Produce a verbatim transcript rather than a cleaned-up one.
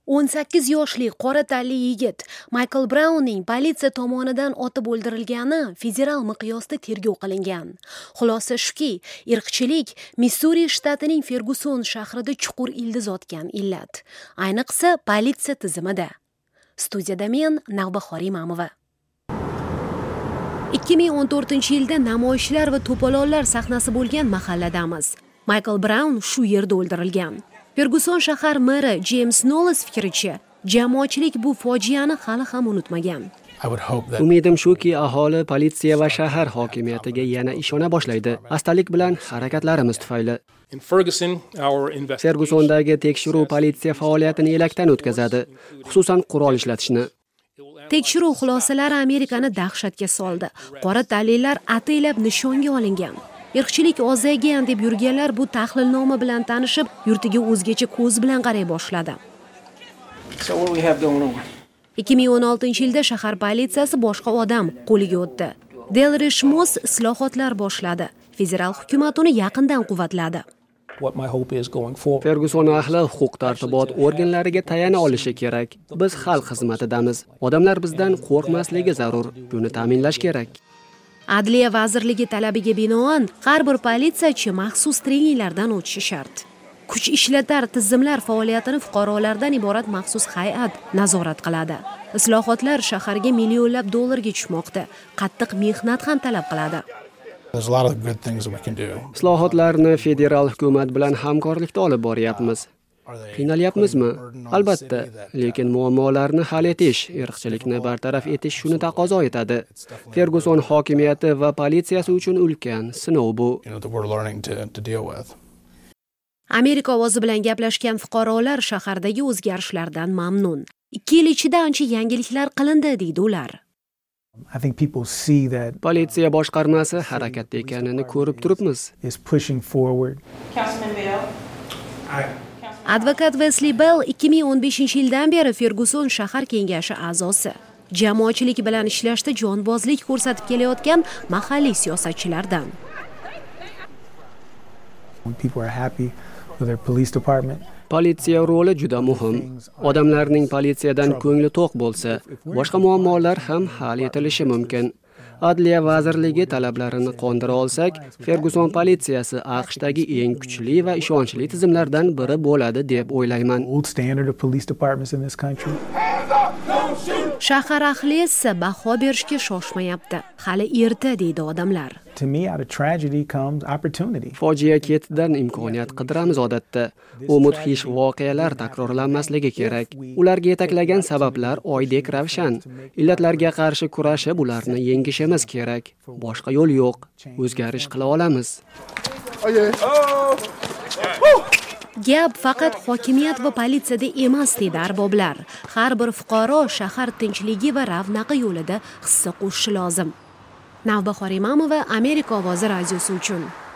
o'n sakkiz yoshli qora tanli yigit Michael Brownning politsiya tomonidan otib o'ldirilgani federal miqyosda tergov qilingan. Xulosa shuki, irqchilik Missuri shtatining Ferguson shahrida chuqur ildiz otgan illat. Ayniqsa, politsiya tizimida. Studiyada men Navbahor Imamova. ikki ming o'n to'rtinchi yilda namoyishlar va to'polonlar sahnasi bo'lgan mahalladamiz. Michael Brown shu yerda o'ldirilgan. Ferguson shahar meri James Knowles fikricha, jamoatchilik bu fojiani hali ham unutmagan. Umidim shuki, aholi politsiya va shahar hokimiyatiga yana ishona boshlaydi. Xastalik bilan harakatlarimiz tufayli. Fergusondagi tekshiruv politsiya faoliyatini elakdan o'tkazadi, xususan qurol ishlatishni. Tekshiruv xulosalari Amerikani dahshatga soldi. Qora tanlilar ataylab nishonga olingan. Irqchilik ozaygan deb yurganlar bu tahlilnoma bilan tanishib, yurtiga o'zgacha ko'z bilan qaray boshladi. ikki ming o'n oltinchi yilda shahar politsiyasi boshqa odam qo'liga o'tdi. Delrish Moss islohotlar boshladi. Federal hukumat uni yaqindan quvvatladi. Ferguson ahli huquq-tartibot organlariga tayana olishi kerak. Biz xalq xizmatidamiz. Odamlar bizdan qo'rqmasligi zarur. Buni ta'minlash kerak. Adliya vazirligi talabiga binoan har bir politsiyachi maxsus treninglardan o'tishi shart. Kuch ishlatar tizimlar faoliyatini fuqarolardan iborat maxsus hay'at nazorat qiladi. Islohotlar shaharga millionlab dollarga tushmoqda. Qattiq mehnat ham talab qiladi. Islohotlarni federal hukumat bilan hamkorlikda olib boryapmiz. Qiynalyapmizmi? Albatta, lekin muammolarni hal etish, irqchilikni bartaraf etish shuni taqozo etadi. Ferguson hokimiyati va politsiyasi uchun ulkan sinov bu. Amerika ovozi bilan gaplashgan fuqarolar shahardagi o'zgarishlardan mamnun. ikki yil ichida ancha yangiliklar qilindi, deydi ular. Politsiya boshqarmasi harakatda ekanini ko'rib turibmiz. Advokat Wesley Bell ikki ming o'n beshinchi yildan beri Ferguson shahar kengashi a'zosi. Jamoatchilik bilan ishlashda jonbozlik ko'rsatib kelayotgan mahalliy siyosatchilardan. Politsiya roli juda muhim. Odamlarning politsiyadan ko'ngli to'q bo'lsa, boshqa muammolar ham hal etilishi mumkin. Adliya vazirligi talablarini qondira olsak, Ferguson politsiyasi AQShdagi eng kuchli va ishonchli tizimlardan biri bo'ladi deb o'ylayman. Shahar ahli esa baho berishga shoshmayapti. Hali erta, deydi odamlar. Fojia ketidan imkoniyat qidiramiz odatda. U mudhish voqealar takrorlanmasligi kerak. Ularga yetaklagan sabablar oydek ravshan. Illatlarga qarshi kurashib ularni yengishimiz kerak. Boshqa yo'l yo'q. O'zgarish qila olamiz. Gap faqat hokimiyat va politsiyada emas, deydi arboblar. Har bir fuqaro shahar tinchligi va ravnaqi yo'lida hissa qo'shishi lozim. Navbahor Imamova, Amerika ovozi radiosi uchun.